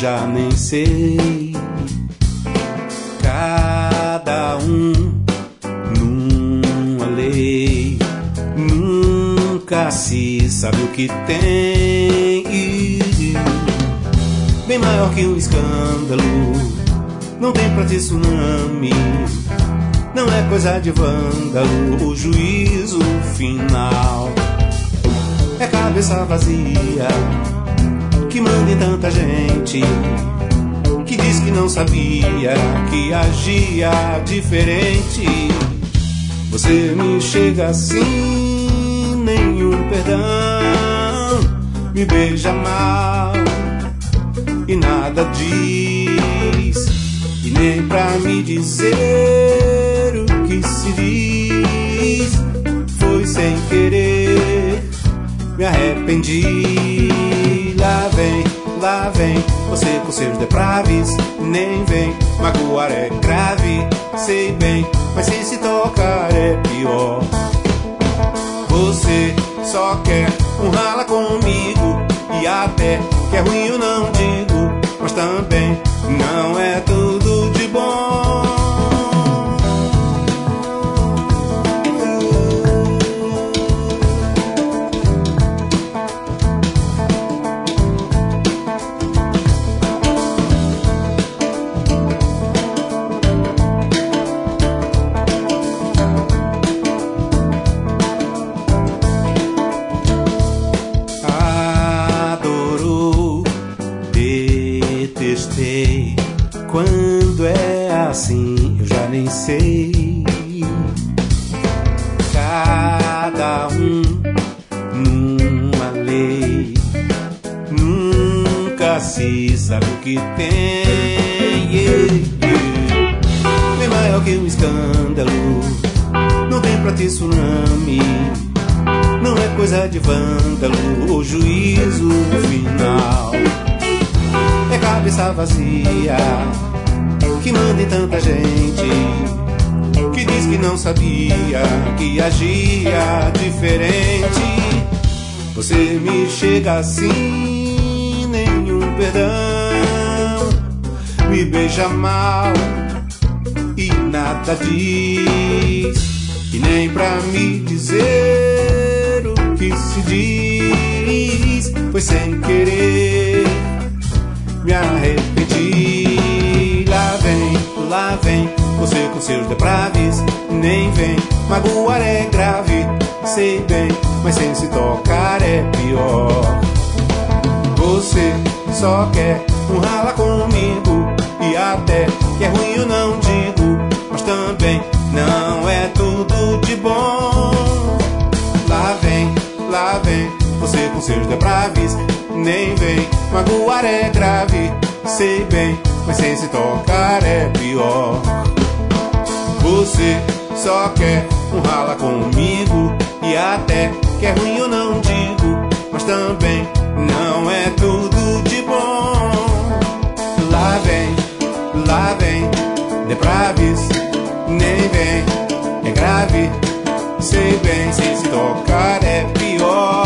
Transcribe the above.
já nem sei. Cada um numa lei, nunca se sabe o que tem. Bem maior que um escândalo, não tem pra ti tsunami. Não é coisa de vândalo o juízo final. É cabeça vazia que manda em tanta gente, que diz que não sabia, que agia diferente. Você me chega assim, nenhum perdão, me beija mal e nada diz, e nem pra me dizer o que se diz. Foi sem querer, me arrependi. Lá vem, você com seus depraves. Nem vem, magoar é grave, sei bem, mas sem se tocar é pior. Você só quer um rala comigo, e até que é ruim eu não digo, mas também não é tudo de bom. Quando é assim eu já nem sei. Cada um numa lei, nunca se sabe o que tem. Bem maior que um escândalo, não tem pra ti tsunami. Não é coisa de vândalo o juízo final. É cabeça vazia que manda em tanta gente, que diz que não sabia, que agia diferente. Você me chega assim, nenhum perdão, me beija mal e nada diz, e nem pra me dizer o que se diz. Foi sem querer, me arrependi. Lá vem, você com seus depraves. Nem vem, magoar é grave, sei bem, mas sem se tocar é pior. Você só quer um rala comigo, e até que é ruim eu não digo, mas também não é tudo de bom. Lá vem, você com seus depraves. Nem vem, magoar é grave, sei bem, mas sem se tocar é pior. Você só quer um rala comigo, e até que é ruim eu não digo, mas também não é tudo de bom. Lá vem, depraves. Nem vem, é grave, sei bem, sem se tocar é pior.